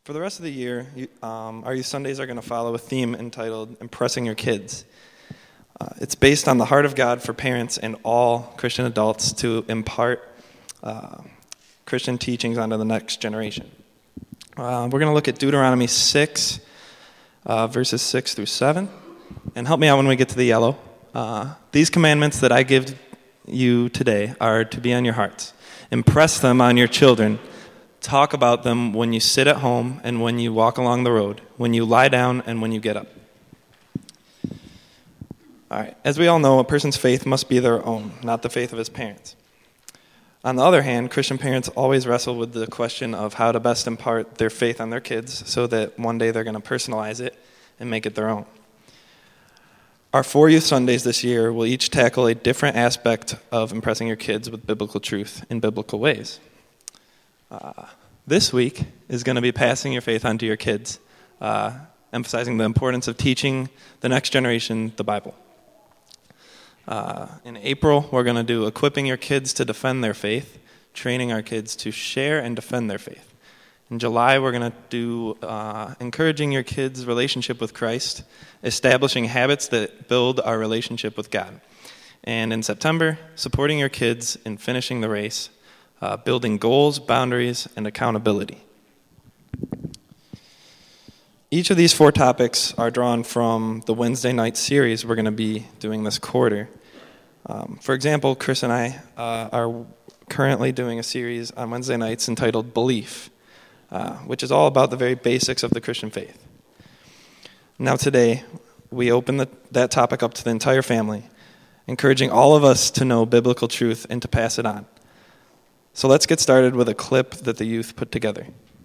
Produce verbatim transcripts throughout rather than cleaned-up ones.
For the rest of the year, you, um, our Youth Sundays are going to follow a theme entitled Impressing Your Kids. Uh, it's based on the heart of God for parents and all Christian adults to impart uh, Christian teachings onto the next generation. Uh, we're going to look at Deuteronomy six, uh, verses six through seven. And help me out when we get to the yellow. Uh, these commandments that I give you today are to be on your hearts. Impress them on your children. Talk about them when you sit at home and when you walk along the road, when you lie down and when you get up. All right. As we all know, a person's faith must be their own, not the faith of his parents. On the other hand, Christian parents always wrestle with the question of how to best impart their faith on their kids so that one day they're going to personalize it and make it their own. Our four Youth Sundays this year will each tackle a different aspect of impressing your kids with biblical truth in biblical ways. Uh, this week is going to be passing your faith on to your kids, uh, emphasizing the importance of teaching the next generation the Bible. Uh, in April, we're going to do equipping your kids to defend their faith, training our kids to share and defend their faith. In July, we're going to do uh, encouraging your kids' relationship with Christ, establishing habits that build our relationship with God. And in September, supporting your kids in finishing the race, uh, building goals, boundaries, and accountability. Each of these four topics are drawn from the Wednesday night series we're going to be doing this quarter. Um, for example, Chris and I uh, are currently doing a series on Wednesday nights entitled Belief, uh, which is all about the very basics of the Christian faith. Now today, we open the, that topic up to the entire family, encouraging all of us to know biblical truth and to pass it on. So let's get started with a clip that the youth put together.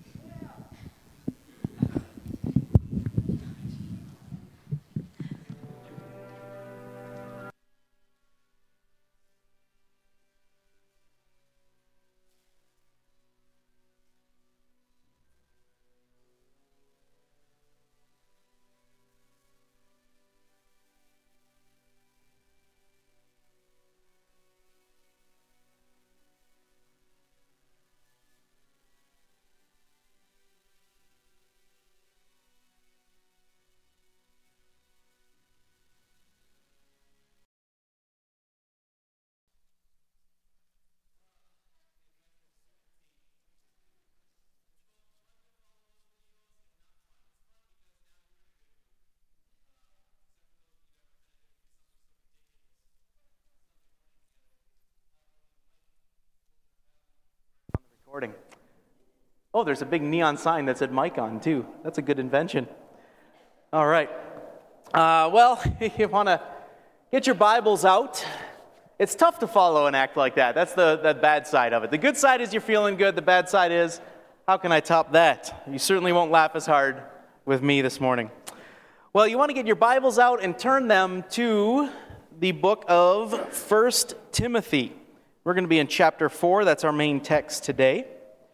Oh, there's a big neon sign that said mic on, too. That's a good invention. All right. Uh, well, you want to get your Bibles out. It's tough to follow an act like that. That's the, the bad side of it. The good side is you're feeling good. The bad side is, how can I top that? You certainly won't laugh as hard with me this morning. Well, you want to get your Bibles out and turn them to the book of First Timothy. We're going to be in chapter four. That's our main text today.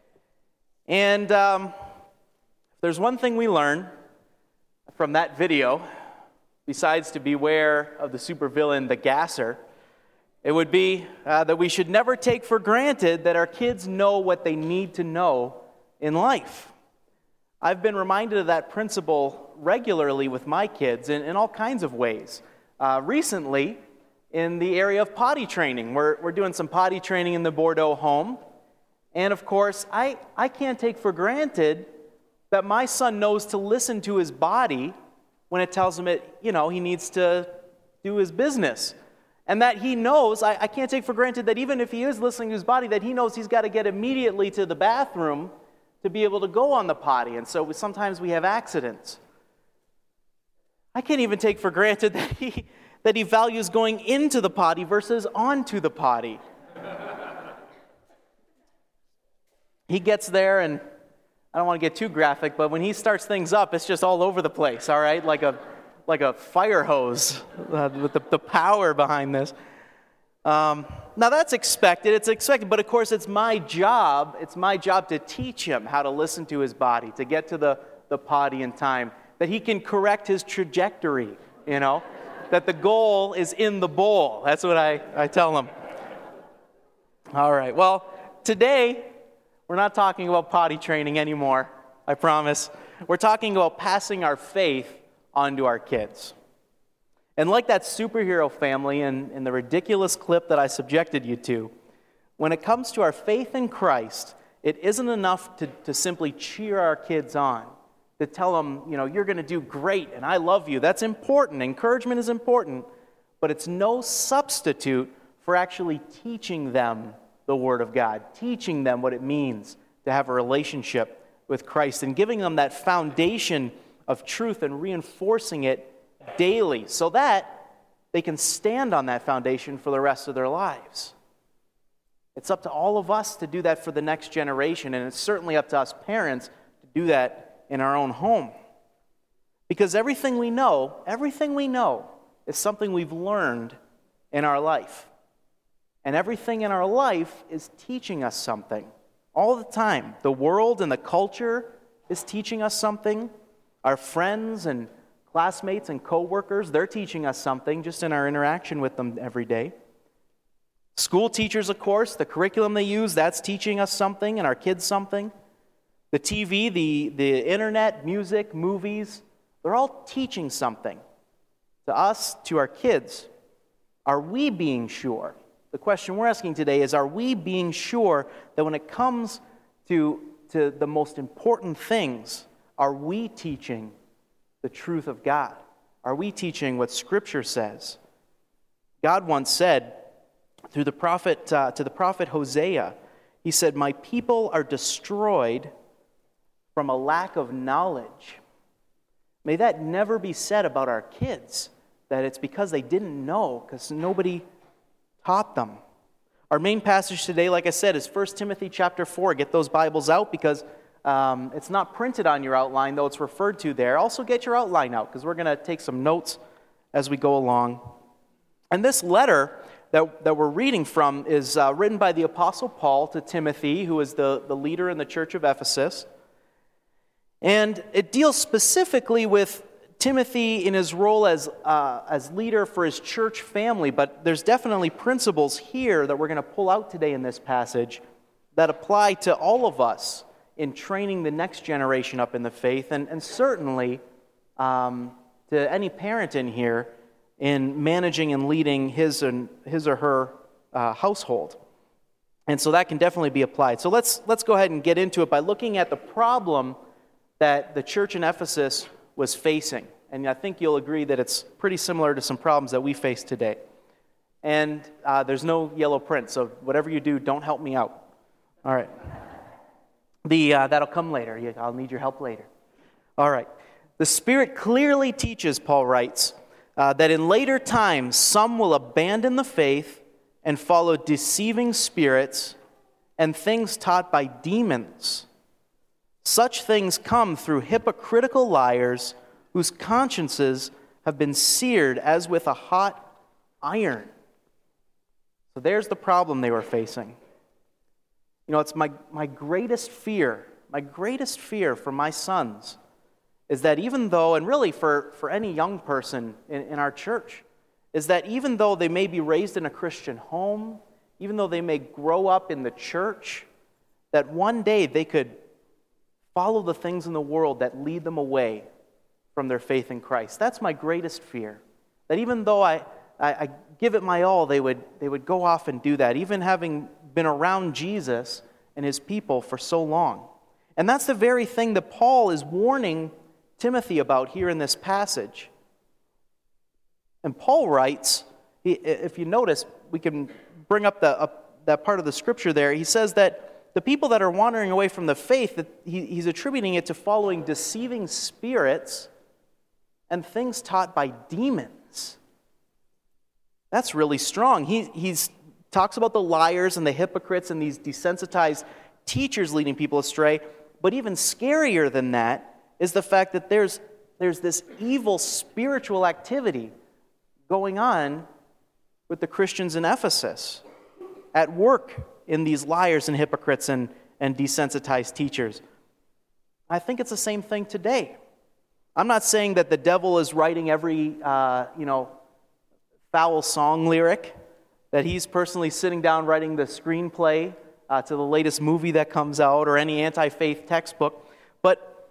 And um, if there's one thing we learn from that video, besides to beware of the supervillain, the Gasser, it would be uh, that we should never take for granted that our kids know what they need to know in life. I've been reminded of that principle regularly with my kids in, in all kinds of ways. Uh, recently, in the area of potty training, we're, we're doing some potty training in the Bordeaux home. And of course, I, I can't take for granted that my son knows to listen to his body when it tells him it, you know, he needs to do his business. And that he knows, I, I can't take for granted that even if he is listening to his body, that he knows he's got to get immediately to the bathroom to be able to go on the potty. And so we, sometimes we have accidents. I can't even take for granted that he, that he values going into the potty versus onto the potty. He gets there, and I don't want to get too graphic, but when he starts things up, it's just all over the place, all right? Like a like a fire hose uh, with the, the power behind this. Um, now, that's expected. It's expected, but of course, it's my job. It's my job to teach him how to listen to his body, to get to the, the potty in time, that he can correct his trajectory, you know, that the goal is in the bowl. That's what I, I tell him. All right, well, today, we're not talking about potty training anymore. I promise. We're talking about passing our faith on to our kids. And like that superhero family in, in the ridiculous clip that I subjected you to, when it comes to our faith in Christ, it isn't enough to, to simply cheer our kids on, to tell them, you know, you're going to do great and I love you. That's important. Encouragement is important, but it's no substitute for actually teaching them the Word of God, teaching them what it means to have a relationship with Christ and giving them that foundation of truth and reinforcing it daily so that they can stand on that foundation for the rest of their lives. It's up to all of us to do that for the next generation, and it's certainly up to us parents to do that in our own home. Because everything we know, everything we know is something we've learned in our life. And everything in our life is teaching us something all the time. The world and the culture is teaching us something. Our friends and classmates and coworkers, they're teaching us something just in our interaction with them every day. School teachers, of course, the curriculum they use, that's teaching us something and our kids something. The T V, the, the internet, music, movies, they're all teaching something to us, to our kids. Are we being sure? The question we're asking today is, are we being sure that when it comes to, to the most important things, are we teaching the truth of God? Are we teaching what Scripture says? God once said through the prophet uh, to the prophet Hosea, he said, "My people are destroyed from a lack of knowledge." May that never be said about our kids, that it's because they didn't know, because nobody taught them. Our main passage today, like I said, is First Timothy chapter four. Get those Bibles out because um, it's not printed on your outline, though it's referred to there. Also get your outline out because we're going to take some notes as we go along. And this letter that, that we're reading from is uh, written by the Apostle Paul to Timothy, who is the, the leader in the church of Ephesus. And it deals specifically with Timothy in his role as, uh, as leader for his church family, but there's definitely principles here that we're going to pull out today in this passage that apply to all of us in training the next generation up in the faith, and, and certainly um, to any parent in here in managing and leading his, and, his or her uh, household. And so that can definitely be applied. So let's, let's go ahead and get into it by looking at the problem that the church in Ephesus was facing. And I think you'll agree that it's pretty similar to some problems that we face today. And uh, there's no yellow print, so whatever you do, don't help me out. All right. The uh, that'll come later. I'll need your help later. All right. The Spirit clearly teaches, Paul writes, uh, that in later times some will abandon the faith and follow deceiving spirits and things taught by demons. Such things come through hypocritical liars whose consciences have been seared as with a hot iron. So there's the problem they were facing. You know, it's my, my greatest fear, my greatest fear for my sons is that even though, and really for, for any young person in, in our church, is that even though they may be raised in a Christian home, even though they may grow up in the church, that one day they could follow the things in the world that lead them away from their faith in Christ. That's my greatest fear. That even though I, I, I give it my all, they would, they would go off and do that, even having been around Jesus and his people for so long. And that's the very thing that Paul is warning Timothy about here in this passage. And Paul writes, he, if you notice, we can bring up the, up that part of the scripture there. He says that the people that are wandering away from the faith, that he, he's attributing it to following deceiving spirits and things taught by demons. That's really strong. He he's, talks about the liars and the hypocrites and these desensitized teachers leading people astray. But even scarier than that is the fact that there's, there's this evil spiritual activity going on with the Christians in Ephesus at work in these liars and hypocrites and, and desensitized teachers. I think it's the same thing today. I'm not saying that the devil is writing every, uh, you know, foul song lyric, that he's personally sitting down writing the screenplay uh, to the latest movie that comes out or any anti-faith textbook. But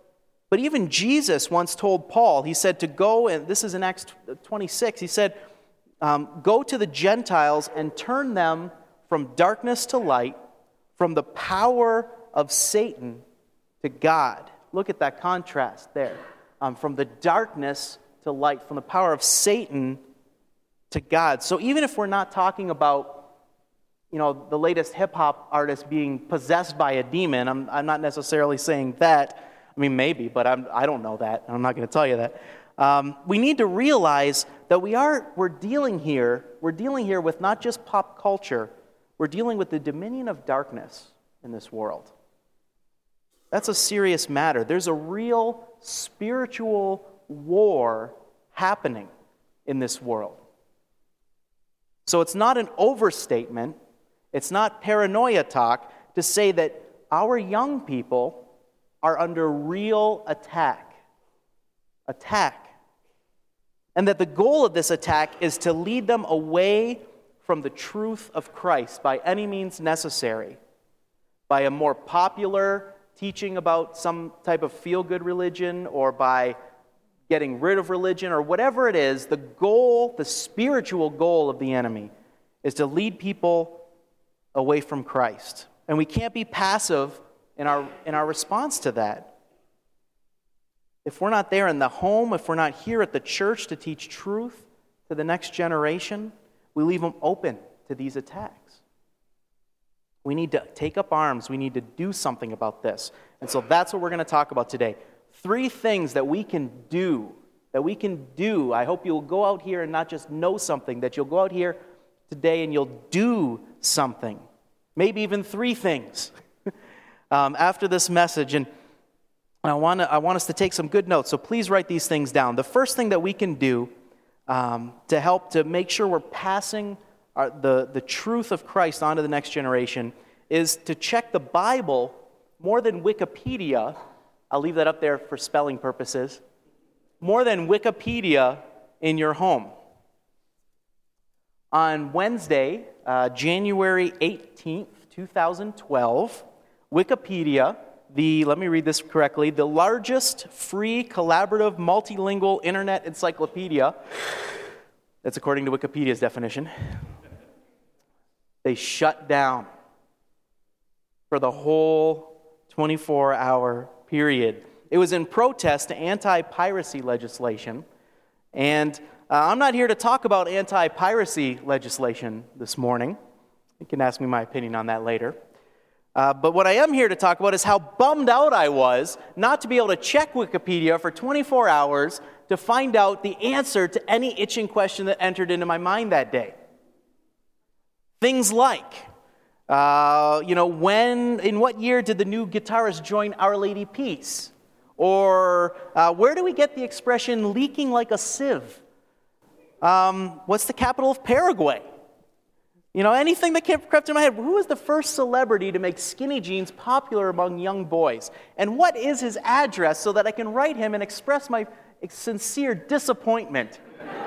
But even Jesus once told Paul, he said to go, and this is in Acts twenty-six, he said, um, go to the Gentiles and turn them from darkness to light, from the power of Satan to God. Look at that contrast there. Um, from the darkness to light, from the power of Satan to God. So even if we're not talking about, you know, the latest hip-hop artist being possessed by a demon, I'm, I'm not necessarily saying that. I mean, maybe, but I'm, I don't know that. I'm not going to tell you that. Um, we need to realize that we are, we're dealing here, we're dealing here with not just pop culture, we're dealing with the dominion of darkness in this world. That's a serious matter. There's a real spiritual war happening in this world. So it's not an overstatement, it's not paranoia talk to say that our young people are under real attack. Attack. And that the goal of this attack is to lead them away from the truth of Christ by any means necessary, by a more popular teaching about some type of feel-good religion, or by getting rid of religion, or whatever it is. The goal, the spiritual goal of the enemy is to lead people away from Christ. And we can't be passive in our in our response to that. If we're not there in the home, if we're not here at the church to teach truth to the next generation, we leave them open to these attacks. We need to take up arms. We need to do something about this. And so that's what we're going to talk about today. Three things that we can do, that we can do. I hope you'll go out here and not just know something, that you'll go out here today and you'll do something. Maybe even three things um, after this message. And I want to I want us to take some good notes, so please write these things down. The first thing that we can do um, to help to make sure we're passing our, the, the truth of Christ on to the next generation is to check the Bible more than Wikipedia. I'll leave that up there for spelling purposes. More than Wikipedia in your home. On Wednesday, uh, January eighteenth, twenty twelve, Wikipedia, the, let me read this correctly, the largest free collaborative multilingual internet encyclopedia, that's according to Wikipedia's definition, they shut down for the whole twenty-four hour period. It was in protest to anti-piracy legislation, and uh, I'm not here to talk about anti-piracy legislation this morning. You can ask me my opinion on that later. Uh, but what I am here to talk about is how bummed out I was not to be able to check Wikipedia for twenty-four hours to find out the answer to any itching question that entered into my mind that day. Things like, uh, you know, when, in what year did the new guitarist join Our Lady Peace? Or uh, where do we get the expression leaking like a sieve? Um, what's the capital of Paraguay? You know, anything that crept in my head. Who was the first celebrity to make skinny jeans popular among young boys? And what is his address so that I can write him and express my sincere disappointment?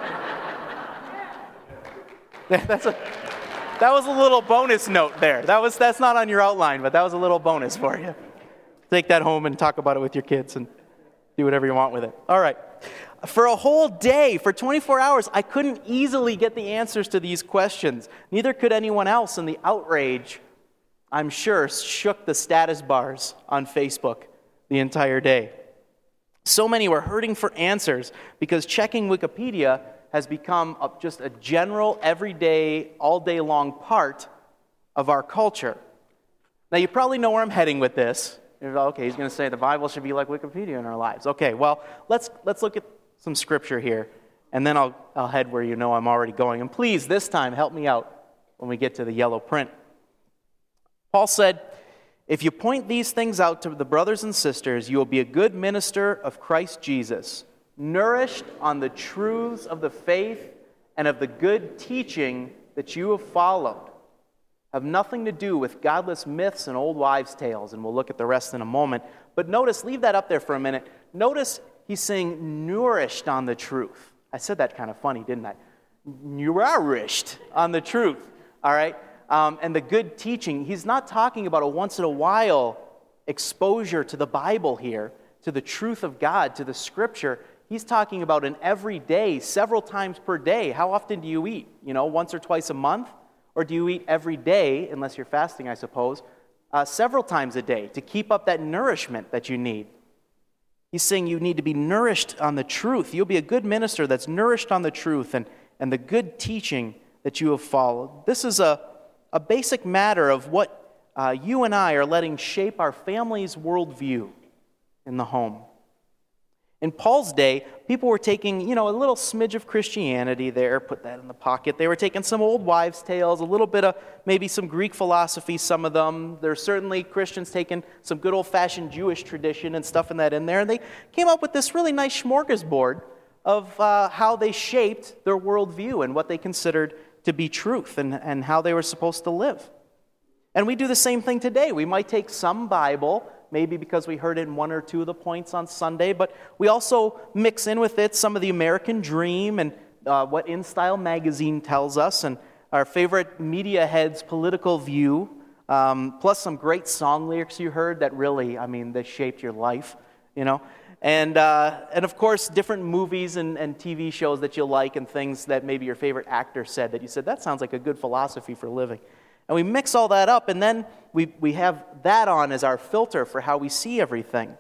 That's a, that was a little bonus note there. That was that's not on your outline, but that was a little bonus for you. Take that home and talk about it with your kids and do whatever you want with it. All right. For a whole day, for twenty-four hours, I couldn't easily get the answers to these questions. Neither could anyone else, and the outrage, I'm sure, shook the status bars on Facebook the entire day. So many were hurting for answers because checking Wikipedia has become a, just a general, everyday, all-day-long part of our culture. Now, you probably know where I'm heading with this. You're, okay, he's going to say the Bible should be like Wikipedia in our lives. Okay, well, let's let's look at some scripture here, and then I'll I'll head where you know I'm already going. And please, this time, help me out when we get to the yellow print. Paul said, if you point these things out to the brothers and sisters, you will be a good minister of Christ Jesus, nourished on the truths of the faith and of the good teaching that you have followed. Have nothing to do with godless myths and old wives' tales, and we'll look at the rest in a moment. But notice, leave that up there for a minute. Notice he's saying nourished on the truth. I said that kind of funny, didn't I? Nourished on the truth, all right? Um, and the good teaching. He's not talking about a once in a while exposure to the Bible here. to the truth of God, to the Scripture, he's talking about an every day, several times per day. How often do you eat? You know, once or twice a month? Or do you eat every day, unless you're fasting, I suppose, uh, several times a day to keep up that nourishment that you need? He's saying you need to be nourished on the truth. You'll be a good minister that's nourished on the truth and, and the good teaching that you have followed. This is a, a basic matter of what uh, you and I are letting shape our family's worldview in the home. In Paul's day, people were taking, you know, a little smidge of Christianity there, put that in the pocket. They were taking some old wives' tales, a little bit of maybe some Greek philosophy, some of them. There's certainly Christians taking some good old-fashioned Jewish tradition and stuffing that in there. And they came up with this really nice smorgasbord of uh, how they shaped their worldview and what they considered to be truth and, and how they were supposed to live. And we do the same thing today. We might take some Bible, maybe because we heard it in one or two of the points on Sunday, but we also mix in with it some of the American dream and uh, what In Style magazine tells us and our favorite media head's political view, um, plus some great song lyrics you heard that really, I mean, they shaped your life, you know. And, uh, and of course, different movies and, and T V shows that you like and things that maybe your favorite actor said that you said, that sounds like a good philosophy for living. And we mix all that up, and then we, we have that on as our filter for how we see everything.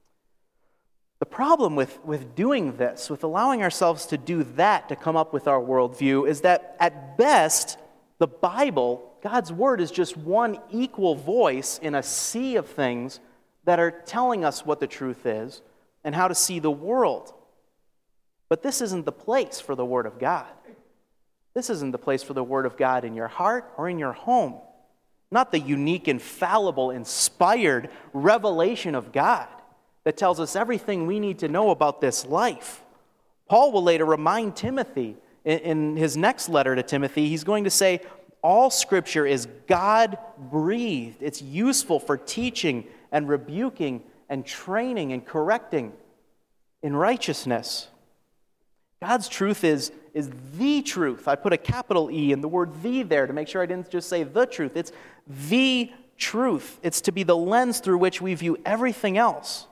The problem with, with doing this, with allowing ourselves to do that to come up with our worldview, is that at best, the Bible, God's Word, is just one equal voice in a sea of things that are telling us what the truth is and how to see the world. But this isn't the place for the Word of God. This isn't the place for the Word of God in your heart or in your home. Not the unique, infallible, inspired revelation of God that tells us everything we need to know about this life. Paul will later remind Timothy in, in his next letter to Timothy, he's going to say, all Scripture is God-breathed. It's useful for teaching and rebuking and training and correcting in righteousness. God's truth is, is the truth. I put a capital E in the word the there to make sure I didn't just say the truth. It's the truth. It's to be the lens through which we view everything else.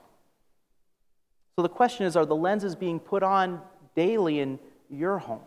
So the question is, are the lenses being put on daily in your home?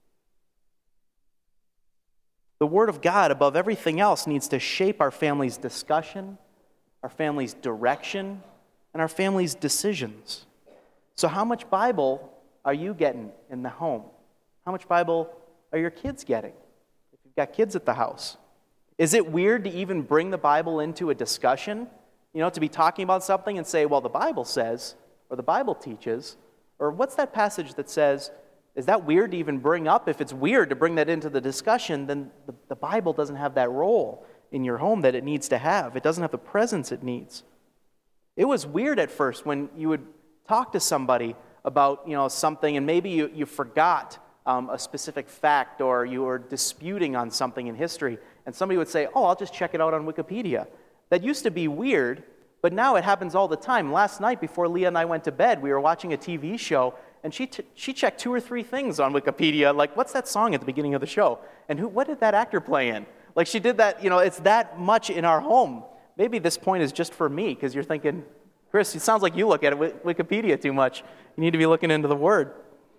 The Word of God, above everything else, needs to shape our family's discussion, our family's direction, and our family's decisions. So how much Bible are you getting in the home? How much Bible are your kids getting? If you've got kids at the house. Is it weird to even bring the Bible into a discussion? You know, to be talking about something and say, well, the Bible says, or the Bible teaches, or what's that passage that says, is that weird to even bring up? If it's weird to bring that into the discussion, then the, the Bible doesn't have that role in your home that it needs to have. It doesn't have the presence it needs. It was weird at first when you would talk to somebody about, you know, something, and maybe you, you forgot um, a specific fact, or you were disputing on something in history, and somebody would say, oh, I'll just check it out on Wikipedia. That used to be weird, but now it happens all the time. Last night, before Leah and I went to bed, we were watching a T V show, and she t- she checked two or three things on Wikipedia, like, what's that song at the beginning of the show? And who? What did that actor play in? Like, she did that, you know, it's that much in our home. Maybe this point is just for me, because you're thinking, Chris, it sounds like you look at Wikipedia too much. You need to be looking into the Word.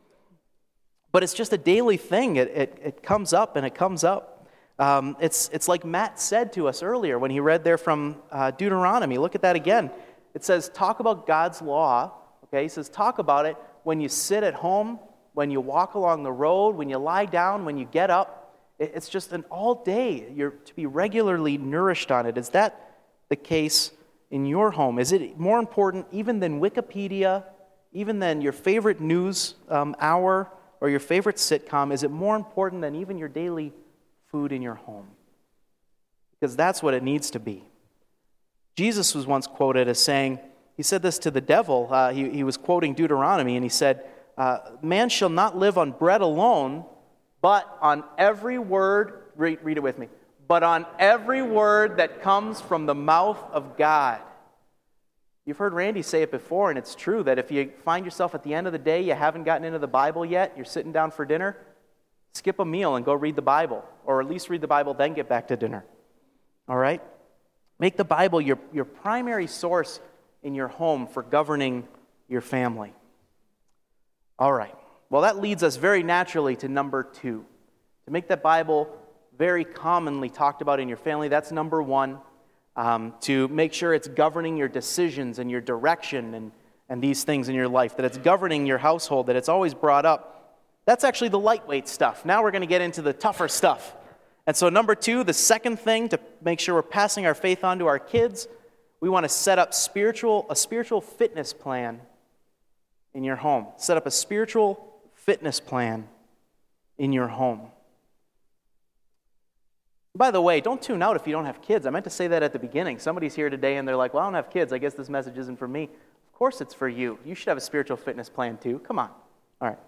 But it's just a daily thing. It, it, it comes up and it comes up. Um, it's, it's like Matt said to us earlier when he read there from uh, Deuteronomy. Look at that again. It says, talk about God's law. Okay, he says, talk about it when you sit at home, when you walk along the road, when you lie down, when you get up. It, it's just an all day. You're to be regularly nourished on it. Is that the case in your home? Is it more important even than Wikipedia, even than your favorite news um, hour or your favorite sitcom? Is it more important than even your daily food in your home? Because that's what it needs to be. Jesus was once quoted as saying, he said this to the devil, uh, he, he was quoting Deuteronomy, and he said, uh, man shall not live on bread alone, but on every word, read, read it with me, but on every word that comes from the mouth of God. You've heard Randy say it before, and it's true that if you find yourself at the end of the day, you haven't gotten into the Bible yet, you're sitting down for dinner, skip a meal and go read the Bible, or at least read the Bible, then get back to dinner. All right? Make the Bible your, your primary source in your home for governing your family. All right. Well, that leads us very naturally to number two. To make the Bible very commonly talked about in your family, that's number one. Um, to make sure it's governing your decisions and your direction and, and these things in your life, that it's governing your household, that it's always brought up. That's actually the lightweight stuff. Now we're going to get into the tougher stuff. And so number two, the second thing to make sure we're passing our faith on to our kids, we want to set up spiritual a spiritual fitness plan in your home. Set up a spiritual fitness plan in your home. By the way, don't tune out if you don't have kids. I meant to say that at the beginning. Somebody's here today and they're like, well, I don't have kids. I guess this message isn't for me. Of course it's for you. You should have a spiritual fitness plan too. Come on. All right.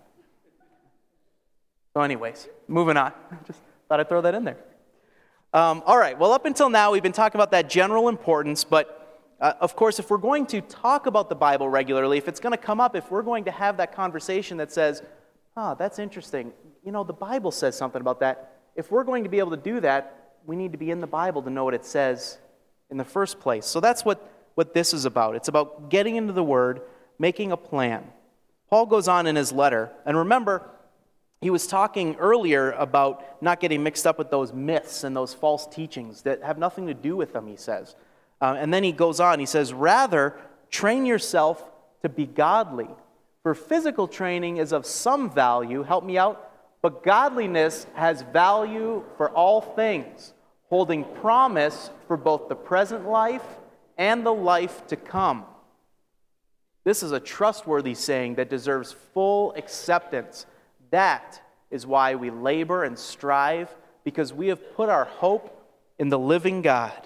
So anyways, moving on. Just thought I'd throw that in there. Um, all right. Well, up until now, we've been talking about that general importance. But, uh, of course, if we're going to talk about the Bible regularly, if it's going to come up, if we're going to have that conversation that says, oh, that's interesting. You know, the Bible says something about that. If we're going to be able to do that, we need to be in the Bible to know what it says in the first place. So that's what, what this is about. It's about getting into the Word, making a plan. Paul goes on in his letter, and remember, he was talking earlier about not getting mixed up with those myths and those false teachings that have nothing to do with them, he says. Uh, and then he goes on, he says, rather, train yourself to be godly. For physical training is of some value, help me out, but godliness has value for all things, holding promise for both the present life and the life to come. This is a trustworthy saying that deserves full acceptance. That is why we labor and strive, because we have put our hope in the living God.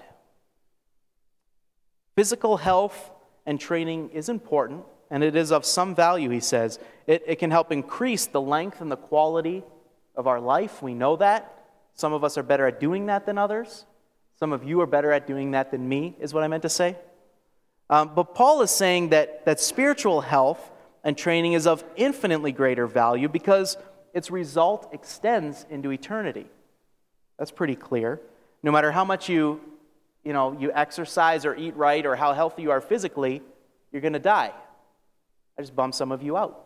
Physical health and training is important, and it is of some value, he says. It, it can help increase the length and the quality of our life. We know that. Some of us are better at doing that than others. Some of you are better at doing that than me, is what I meant to say. Um, but Paul is saying that, that spiritual health and training is of infinitely greater value because its result extends into eternity. That's pretty clear. No matter how much you, you know, you exercise or eat right or how healthy you are physically, you're going to die. I just bummed some of you out.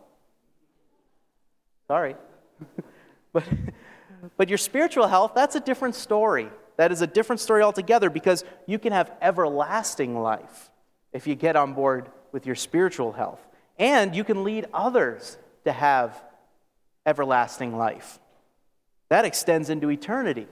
Sorry. but, but your spiritual health, that's a different story. That is a different story altogether because you can have everlasting life if you get on board with your spiritual health. And you can lead others to have everlasting life. That extends into eternity.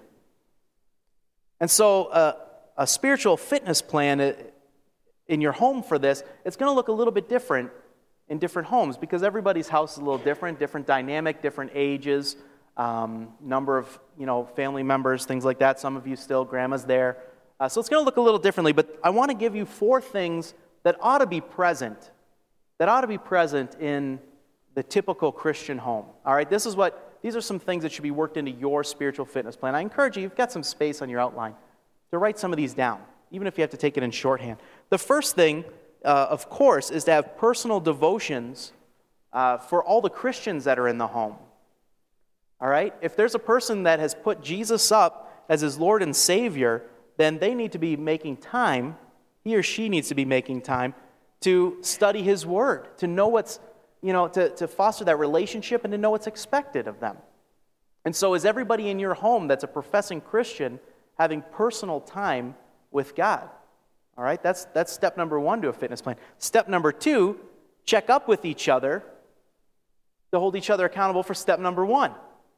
And so uh, a spiritual fitness plan in your home for this, it's going to look a little bit different in different homes because everybody's house is a little different, different dynamic, different ages, um, number of you know family members, things like that. Some of you still, grandma's there. Uh, so it's going to look a little differently, but I want to give you four things that ought to be present, that ought to be present in the typical Christian home. All right, this is what, these are some things that should be worked into your spiritual fitness plan. I encourage you, you've got some space on your outline, to write some of these down, even if you have to take it in shorthand. The first thing, uh, of course, is to have personal devotions uh, for all the Christians that are in the home. All right, if there's a person that has put Jesus up as his Lord and Savior, then they need to be making time, he or she needs to be making time to study his word, to know what's, you know, to, to foster that relationship and to know what's expected of them. And so is everybody in your home that's a professing Christian having personal time with God? All right, that's, that's step number one to a fitness plan. Step number two, check up with each other to hold each other accountable for step number one.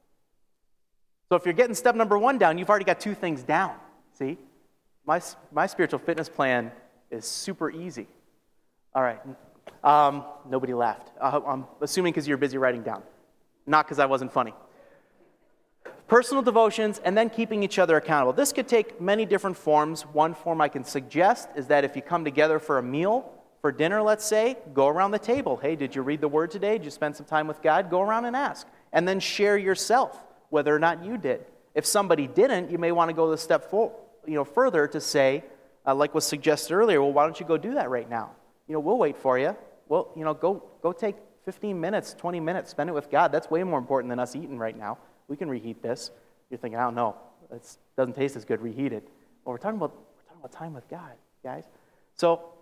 So if you're getting step number one down, you've already got two things down. See? My, my spiritual fitness plan is super easy. All right. Um, nobody laughed. Uh, I'm assuming because you're busy writing down. Not because I wasn't funny. Personal devotions and then keeping each other accountable. This could take many different forms. One form I can suggest is that if you come together for a meal, for dinner, let's say, go around the table. Hey, did you read the Word today? Did you spend some time with God? Go around and ask. And then share yourself, whether or not you did. If somebody didn't, you may want to go the step forward. You know, further to say, uh, like was suggested earlier, well, why don't you go do that right now? You know, we'll wait for you. Well, you know, go go take fifteen minutes, twenty minutes, spend it with God. That's way more important than us eating right now. We can reheat this. You're thinking, I don't know, it doesn't taste as good reheated. Well, we're talking about we're talking about time with God, guys. So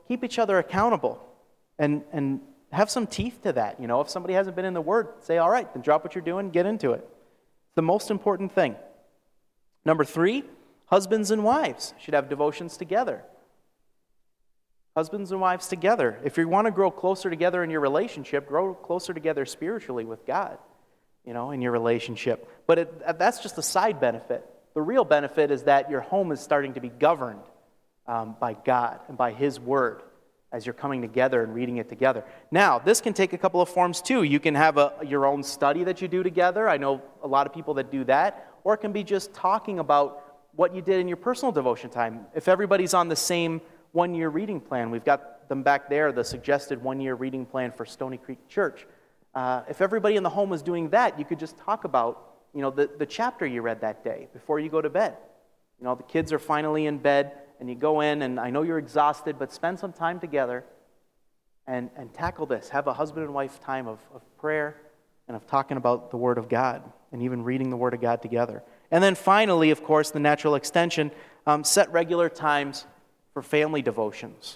keep each other accountable and, and have some teeth to that. You know, if somebody hasn't been in the Word, say, all right, then drop what you're doing, get into it. It's the most important thing. Number three, husbands and wives should have devotions together. Husbands and wives together. If you want to grow closer together in your relationship, grow closer together spiritually with God, you know, in your relationship. But it, that's just a side benefit. The real benefit is that your home is starting to be governed um, by God and by His Word as you're coming together and reading it together. Now, this can take a couple of forms too. You can have a, your own study that you do together. I know a lot of people that do that. Or it can be just talking about what you did in your personal devotion time. If everybody's on the same one-year reading plan, we've got them back there, the suggested one-year reading plan for Stony Creek Church. Uh, if everybody in the home was doing that, you could just talk about, you know, the, the chapter you read that day before you go to bed. You know, the kids are finally in bed, and you go in, and I know you're exhausted, but spend some time together and, and tackle this. Have a husband and wife time of, of prayer and of talking about the Word of God and even reading the Word of God together. And then finally, of course, the natural extension, um, set regular times for family devotions.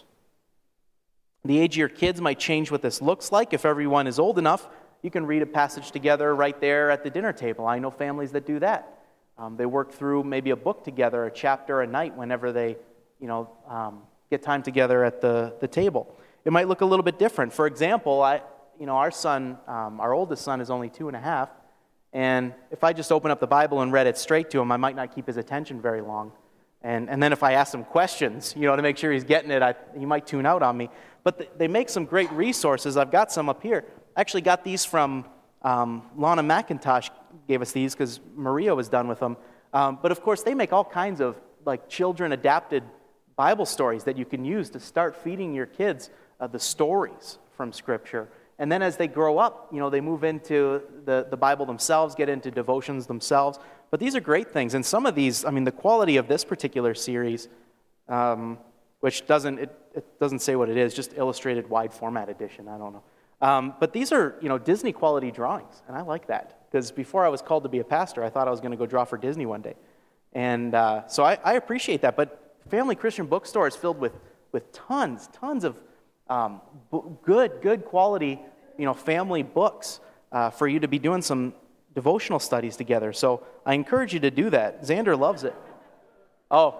The age of your kids might change what this looks like. If everyone is old enough, you can read a passage together right there at the dinner table. I know families that do that. Um, they work through maybe a book together, a chapter a night whenever they, you know, um, get time together at the, the table. It might look a little bit different. For example, I, you know, our son, um, our oldest son is only two and a half, and if I just open up the Bible and read it straight to him, I might not keep his attention very long. And, and then if I ask him questions, you know, to make sure he's getting it, I, he might tune out on me. But th- they make some great resources. I've got some up here. I actually got these from um, Lana McIntosh gave us these because Maria was done with them. Um, but of course, they make all kinds of like children-adapted Bible stories that you can use to start feeding your kids uh, the stories from Scripture. And then as they grow up, you know, they move into the, the Bible themselves, get into devotions themselves. But these are great things. And some of these, I mean, the quality of this particular series, um, which doesn't, it, it doesn't say what it is, just illustrated wide format edition, I don't know. Um, but these are, you know, Disney quality drawings, and I like that. Because before I was called to be a pastor, I thought I was going to go draw for Disney one day. And uh, so I, I appreciate that. But Family Christian Bookstore is filled with, with tons, tons of um, b- good, good quality, you know, family books uh, for you to be doing some devotional studies together. So I encourage you to do that. Xander loves it. Oh.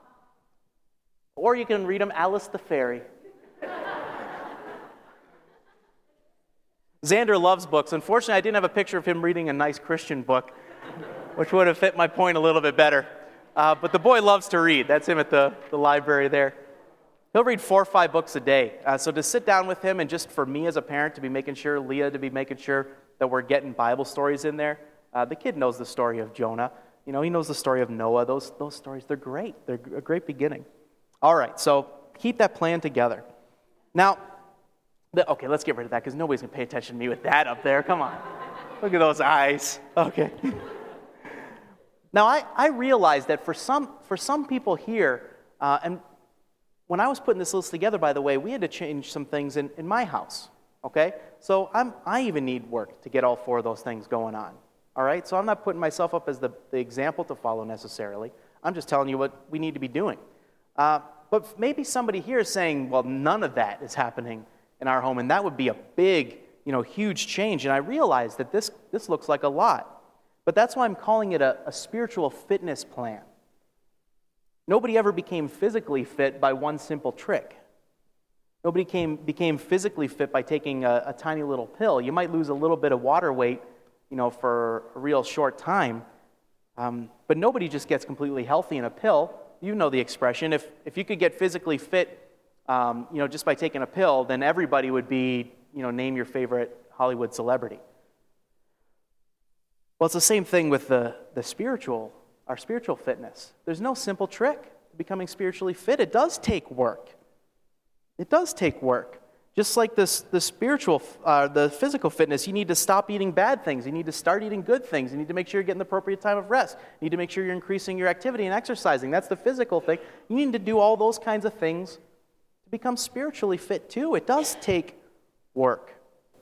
Or you can read them Alice the Fairy. Xander loves books. Unfortunately, I didn't have a picture of him reading a nice Christian book, which would have fit my point a little bit better. Uh, but the boy loves to read. That's him at the, the library there. He'll read four or five books a day. Uh, so to sit down with him and just for me as a parent to be making sure, Leah to be making sure that we're getting Bible stories in there. Uh, the kid knows the story of Jonah. You know, he knows the story of Noah. Those, those stories, they're great. They're a great beginning. All right, so keep that plan together. Now, the, okay, let's get rid of that because nobody's going to pay attention to me with that up there. Come on. Look at those eyes. Okay. Now, I, I realize that for some, for some people here, uh, and when I was putting this list together, by the way, we had to change some things in, in my house, okay? So I'm, I even need work to get all four of those things going on, all right? So I'm not putting myself up as the, the example to follow necessarily. I'm just telling you what we need to be doing. Uh, but maybe somebody here is saying, well, none of that is happening in our home, and that would be a big, you know, huge change. And I realize that this, this looks like a lot. But that's why I'm calling it a, a spiritual fitness plan. Nobody ever became physically fit by one simple trick. Nobody came, became physically fit by taking a, a tiny little pill. You might lose a little bit of water weight, you know, for a real short time, um, but nobody just gets completely healthy in a pill. You know the expression. If if you could get physically fit, um, you know, just by taking a pill, then everybody would be, you know, name your favorite Hollywood celebrity. Well, it's the same thing with the, the spiritual, our spiritual fitness. There's no simple trick to becoming spiritually fit. It does take work. It does take work. Just like this, the spiritual, uh, the physical fitness, you need to stop eating bad things. You need to start eating good things. You need to make sure you're getting the appropriate time of rest. You need to make sure you're increasing your activity and exercising. That's the physical thing. You need to do all those kinds of things to become spiritually fit too. It does take work.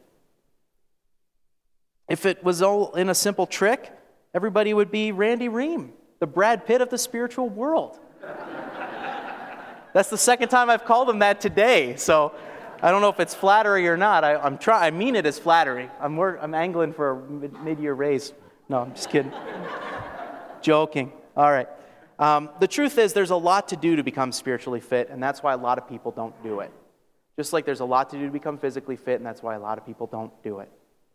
If it was all in a simple trick, everybody would be Randy Ream, the Brad Pitt of the spiritual world. That's the second time I've called him that today. So I don't know if it's flattery or not. I, I'm try, I mean it as flattery. I'm, work, I'm angling for a mid, mid-year raise. No, I'm just kidding. Joking. All right. Um, the truth is there's a lot to do to become spiritually fit, and that's why a lot of people don't do it. Just like there's a lot to do to become physically fit, and that's why a lot of people don't do it.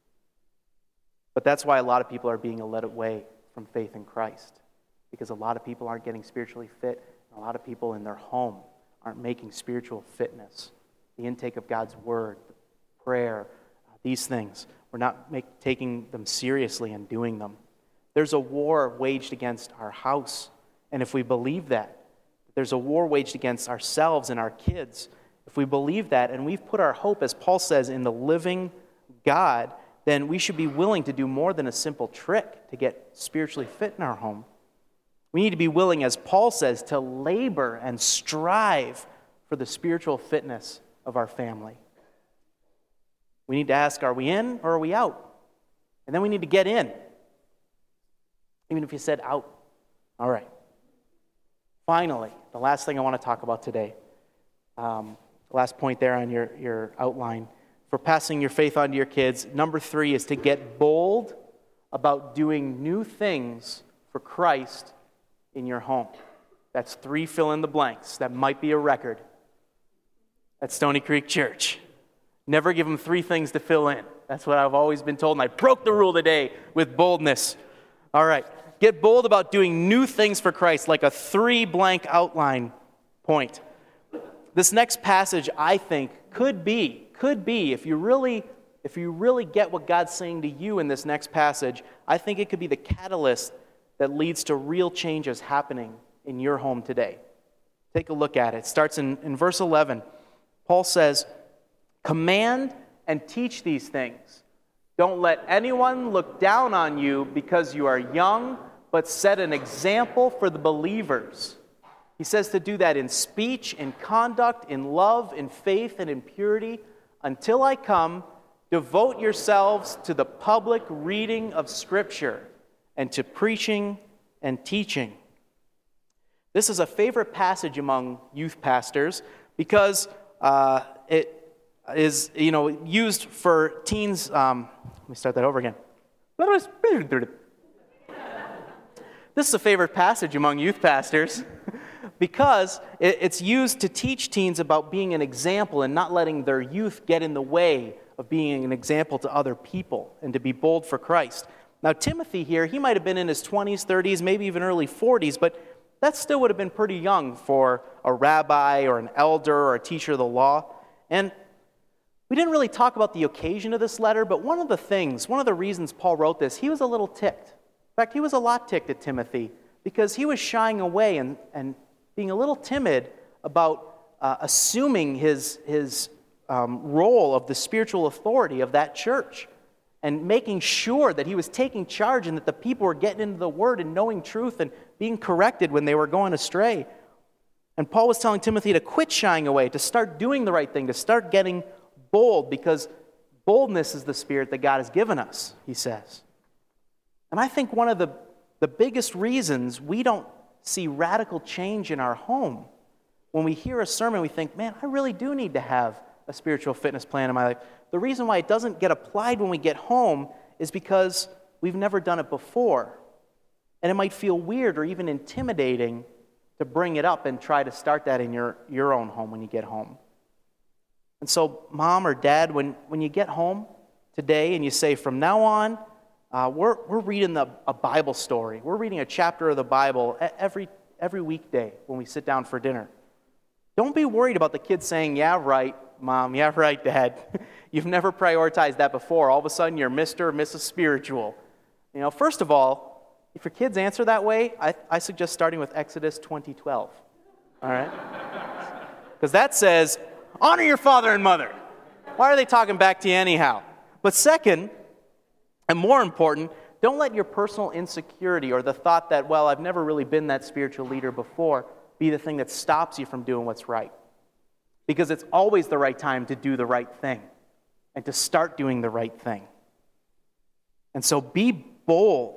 But that's why a lot of people are being led away from faith in Christ, because a lot of people aren't getting spiritually fit, and a lot of people in their home aren't making spiritual fitness, the intake of God's word, prayer, these things. We're not make, taking them seriously and doing them. There's a war waged against our house, and if we believe that, there's a war waged against ourselves and our kids. If we believe that, and we've put our hope, as Paul says, in the living God, then we should be willing to do more than a simple trick to get spiritually fit in our home. We need to be willing, as Paul says, to labor and strive for the spiritual fitness of our family. We need to ask, are we in or are we out? And then we need to get in. Even if you said out. All right. Finally, the last thing I want to talk about today, um, last point there on your, your outline, for passing your faith on to your kids, number three is to get bold about doing new things for Christ in your home. That's three fill in the blanks. That might be a record at Stony Creek Church. Never give them three things to fill in. That's what I've always been told, and I broke the rule today with boldness. All right. Get bold about doing new things for Christ, like a three blank outline point. This next passage, I think, could be, could be, if you really, if you really get what God's saying to you in this next passage, I think it could be the catalyst that leads to real changes happening in your home today. Take a look at it. It starts in, in verse eleven. Paul says, "Command and teach these things. Don't let anyone look down on you because you are young, but set an example for the believers." He says to do that in speech, in conduct, in love, in faith, and in purity. Until I come, devote yourselves to the public reading of Scripture and to preaching and teaching. This is a favorite passage among youth pastors because uh, it is, you know, used for teens. Um, let me start that over again. This is a favorite passage among youth pastors because it's used to teach teens about being an example and not letting their youth get in the way of being an example to other people and to be bold for Christ. Now, Timothy here, he might have been in his twenties, thirties, maybe even early forties, but that still would have been pretty young for a rabbi or an elder or a teacher of the law. And we didn't really talk about the occasion of this letter, but one of the things, one of the reasons Paul wrote this, he was a little ticked. In fact, he was a lot ticked at Timothy because he was shying away and, and being a little timid about uh, assuming his, his um, role of the spiritual authority of that church and making sure that he was taking charge and that the people were getting into the Word and knowing truth and being corrected when they were going astray. And Paul was telling Timothy to quit shying away, to start doing the right thing, to start getting bold, because boldness is the spirit that God has given us, he says. And I think one of the, the biggest reasons we don't see radical change in our home, when we hear a sermon, we think, man, I really do need to have a spiritual fitness plan in my life. The reason why it doesn't get applied when we get home is because we've never done it before. And it might feel weird or even intimidating to bring it up and try to start that in your, your own home when you get home. And so, mom or dad, when, when you get home today and you say, from now on, uh, we're, we're reading the, a Bible story. We're reading a chapter of the Bible every, every weekday when we sit down for dinner. Don't be worried about the kids saying, yeah, right, mom, yeah, right, dad. You've never prioritized that before. All of a sudden, you're Mister or Missus Spiritual. You know, first of all, if your kids answer that way, I, I suggest starting with Exodus twenty twelve. All right? Because that says, honor your father and mother. Why are they talking back to you anyhow? But second, and more important, don't let your personal insecurity or the thought that, well, I've never really been that spiritual leader before, be the thing that stops you from doing what's right. Because it's always the right time to do the right thing and to start doing the right thing. And so be bold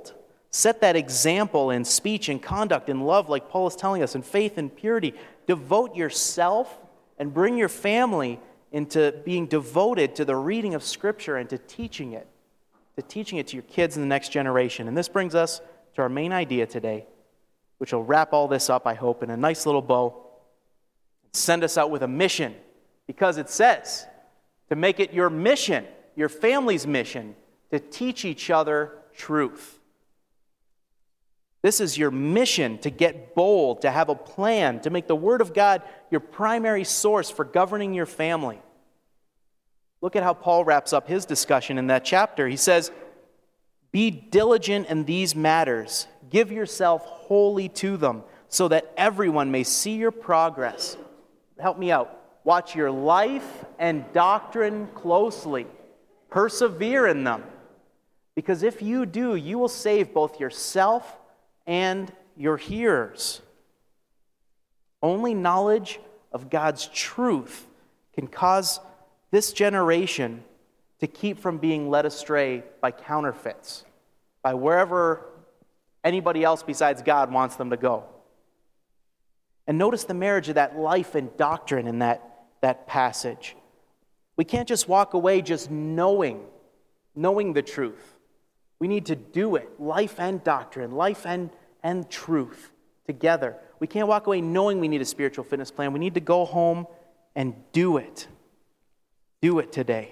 Set that example in speech and conduct, in love, like Paul is telling us, in faith and purity. Devote yourself and bring your family into being devoted to the reading of Scripture and to teaching it, to teaching it to your kids in the next generation. And this brings us to our main idea today, which will wrap all this up, I hope, in a nice little bow. Send us out with a mission, because it says to make it your mission, your family's mission, to teach each other truth. This is your mission, to get bold, to have a plan, to make the Word of God your primary source for governing your family. Look at how Paul wraps up his discussion in that chapter. He says, "Be diligent in these matters. Give yourself wholly to them, so that everyone may see your progress." Help me out. Watch your life and doctrine closely. Persevere in them. Because if you do, you will save both yourself and your hearers. Only knowledge of God's truth can cause this generation to keep from being led astray by counterfeits, by wherever anybody else besides God wants them to go. And notice the marriage of that life and doctrine in that, that passage. We can't just walk away just knowing, knowing the truth. We need to do it, life and doctrine, life and, and truth together. We can't walk away knowing we need a spiritual fitness plan. We need to go home and do it. Do it today.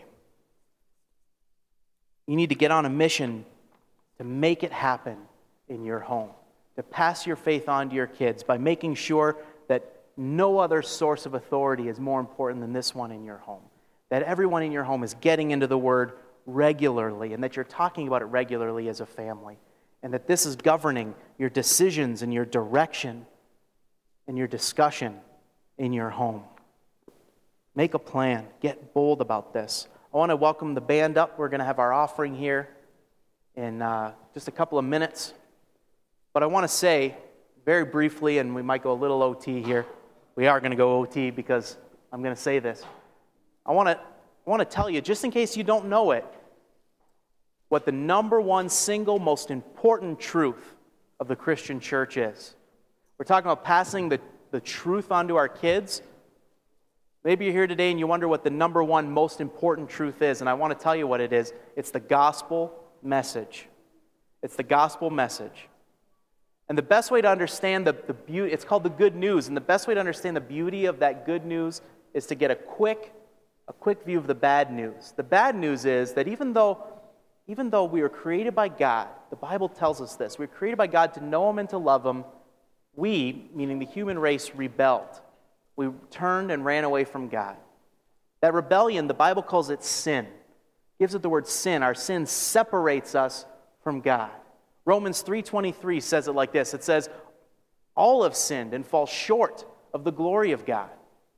You need to get on a mission to make it happen in your home, to pass your faith on to your kids by making sure that no other source of authority is more important than this one in your home, that everyone in your home is getting into the Word regularly, and that you're talking about it regularly as a family, and that this is governing your decisions and your direction and your discussion in your home. Make a plan. Get bold about this. I want to welcome the band up. We're going to have our offering here in uh, just a couple of minutes. But I want to say very briefly, and we might go a little O T here. We are going to go O T because I'm going to say this. I want to I want to tell you, just in case you don't know it, what the number one single most important truth of the Christian church is. We're talking about passing the, the truth on to our kids. Maybe you're here today and you wonder what the number one most important truth is, and I want to tell you what it is. It's the gospel message. It's the gospel message. And the best way to understand the, the beauty, it's called the good news, and the best way to understand the beauty of that good news is to get a quick, a quick view of the bad news. The bad news is that even though, even though we were created by God, the Bible tells us this, we were created by God to know Him and to love Him, we, meaning the human race, rebelled. We turned and ran away from God. That rebellion, the Bible calls it sin. Gives it the word sin. Our sin separates us from God. Romans three twenty-three says it like this. It says, all have sinned and fall short of the glory of God.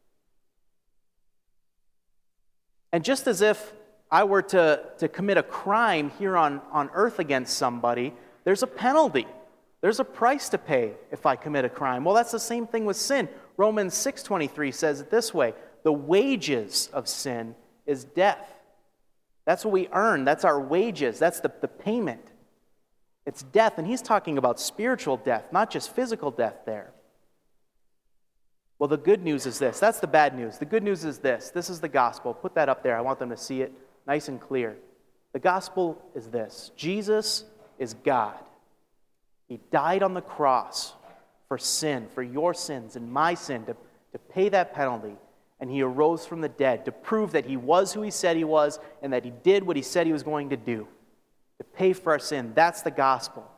And just as if I were to, to commit a crime here on, on earth against somebody, there's a penalty. There's a price to pay if I commit a crime. Well, that's the same thing with sin. Romans six twenty-three says it this way, the wages of sin is death. That's what we earn. That's our wages. That's the, the payment. It's death, and he's talking about spiritual death, not just physical death there. Well, the good news is this. That's the bad news. The good news is this. This is the gospel. Put that up there. I want them to see it nice and clear. The gospel is this. Jesus is God. He died on the cross for sin, for your sins and my sin, to, to pay that penalty. And he arose from the dead to prove that he was who he said he was and that he did what he said he was going to do, to pay for our sin. That's the gospel.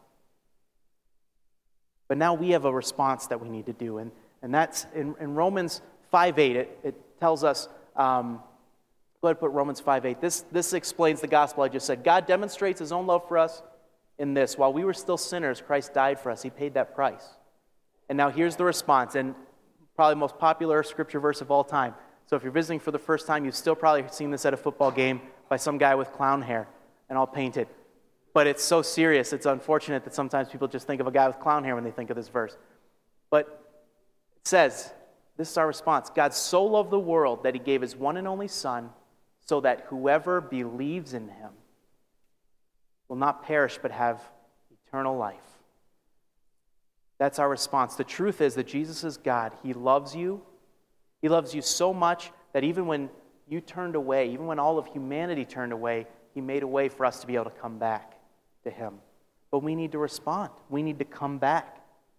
But now we have a response that we need to do. And, and that's in, in Romans five eight, it, it tells us, um, go ahead and put Romans five eight. This, this explains the gospel I just said. God demonstrates his own love for us in this. While we were still sinners, Christ died for us. He paid that price. And now here's the response, and probably the most popular scripture verse of all time. So if you're visiting for the first time, you've still probably seen this at a football game by some guy with clown hair and all painted. But it's so serious, it's unfortunate that sometimes people just think of a guy with clown hair when they think of this verse. But it says, this is our response, God so loved the world that he gave his one and only Son so that whoever believes in him will not perish but have eternal life. That's our response. The truth is that Jesus is God. He loves you. He loves you so much that even when you turned away, even when all of humanity turned away, he made a way for us to be able to come back to him. But we need to respond. We need to come back.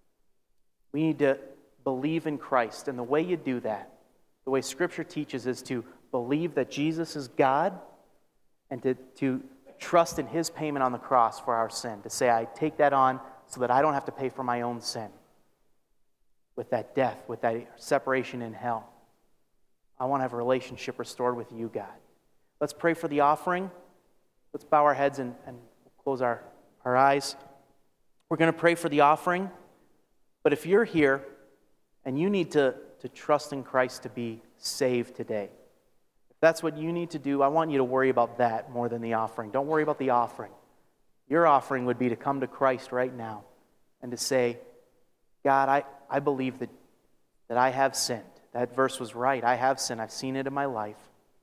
We need to believe in Christ. And the way you do that, the way Scripture teaches, is to believe that Jesus is God and to, to trust in his payment on the cross for our sin. To say, I take that on so that I don't have to pay for my own sin with that death, with that separation in hell. I want to have a relationship restored with you, God. Let's pray for the offering. Let's bow our heads and, and close our, our eyes. We're going to pray for the offering. But if you're here and you need to, to trust in Christ to be saved today, if that's what you need to do, I want you to worry about that more than the offering. Don't worry about the offering. Your offering would be to come to Christ right now and to say, God, I, I believe that, that I have sinned. That verse was right. I have sinned. I've seen it in my life.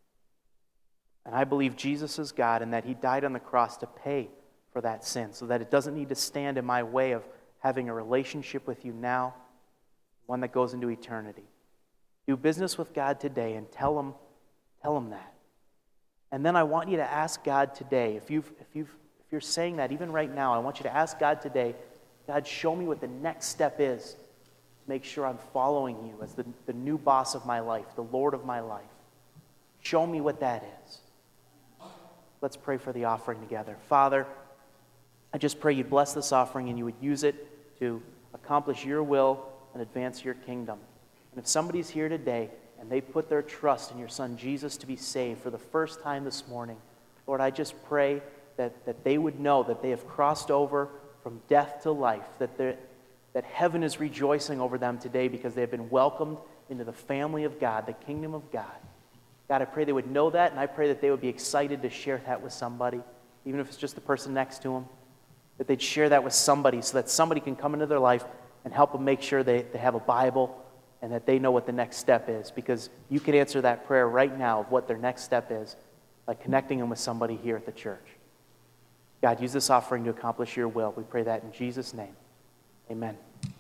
And I believe Jesus is God and that he died on the cross to pay for that sin so that it doesn't need to stand in my way of having a relationship with you now, one that goes into eternity. Do business with God today and tell him, tell him that. And then I want you to ask God today, if you've, if you've, if you're saying that even right now, I want you to ask God today, God, show me what the next step is to make sure I'm following you as the, the new boss of my life, the Lord of my life. Show me what that is. Let's pray for the offering together. Father, I just pray you'd bless this offering and you would use it to accomplish your will and advance your kingdom. And if somebody's here today and they put their trust in your Son Jesus to be saved for the first time this morning, Lord, I just pray that, that they would know that they have crossed over from death to life, that, that heaven is rejoicing over them today because they have been welcomed into the family of God, the kingdom of God. God, I pray they would know that, and I pray that they would be excited to share that with somebody, even if it's just the person next to them, that they'd share that with somebody so that somebody can come into their life and help them make sure they, they have a Bible and that they know what the next step is, because you can answer that prayer right now of what their next step is by connecting them with somebody here at the church. God, use this offering to accomplish your will. We pray that in Jesus' name. Amen.